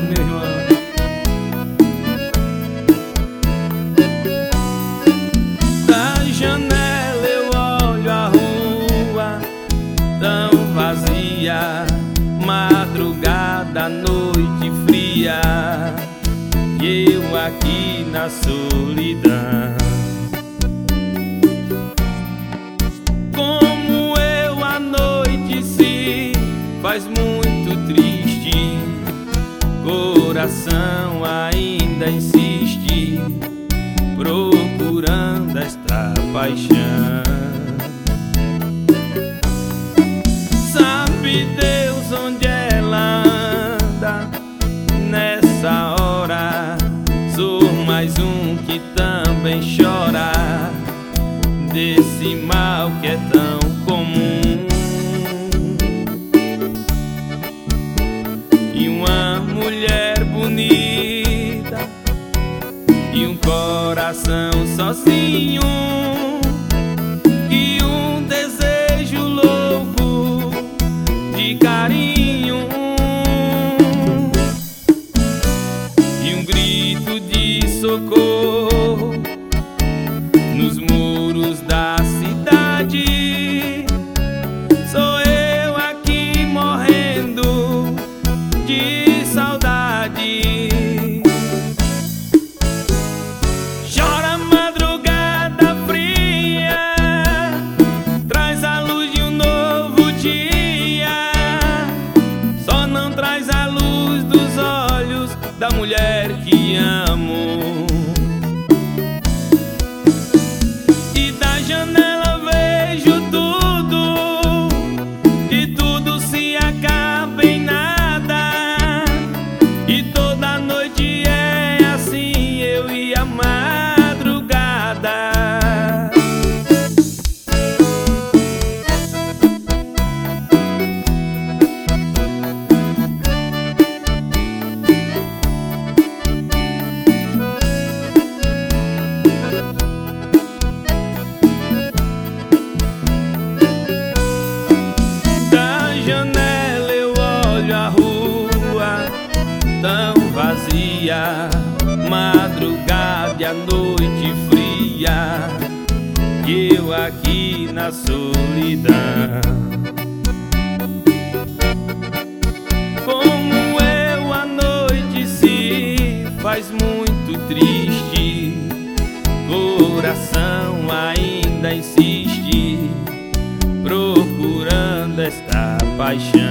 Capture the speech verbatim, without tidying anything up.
meu irmão. Da janela eu olho a rua tão vazia, madrugada, noite fria, e eu aqui na solidão. Como eu a noite se faz muito triste, coração ainda insiste, procurando esta paixão. Sabe Deus onde ela anda nessa hora? Sou mais um que também chora desse mal que é tão comum. E uma mulher bonita e um coração sozinho, e um desejo louco de carinho, e um grito de socorro nos muros da cidade. Sou eu aqui morrendo de saudade. Chora a madrugada fria, traz a luz de um novo dia, só não traz a luz dos olhos da mulher que amo. E da janela vejo tudo, e tudo se acaba em nada, e toda noite é assim, eu e a madrugada. Da janela eu olho a rua tão vazia, madrugada e a noite fria, e eu aqui na solidão. Como eu a noite se faz muito triste, coração ainda insiste, procurando esta paixão.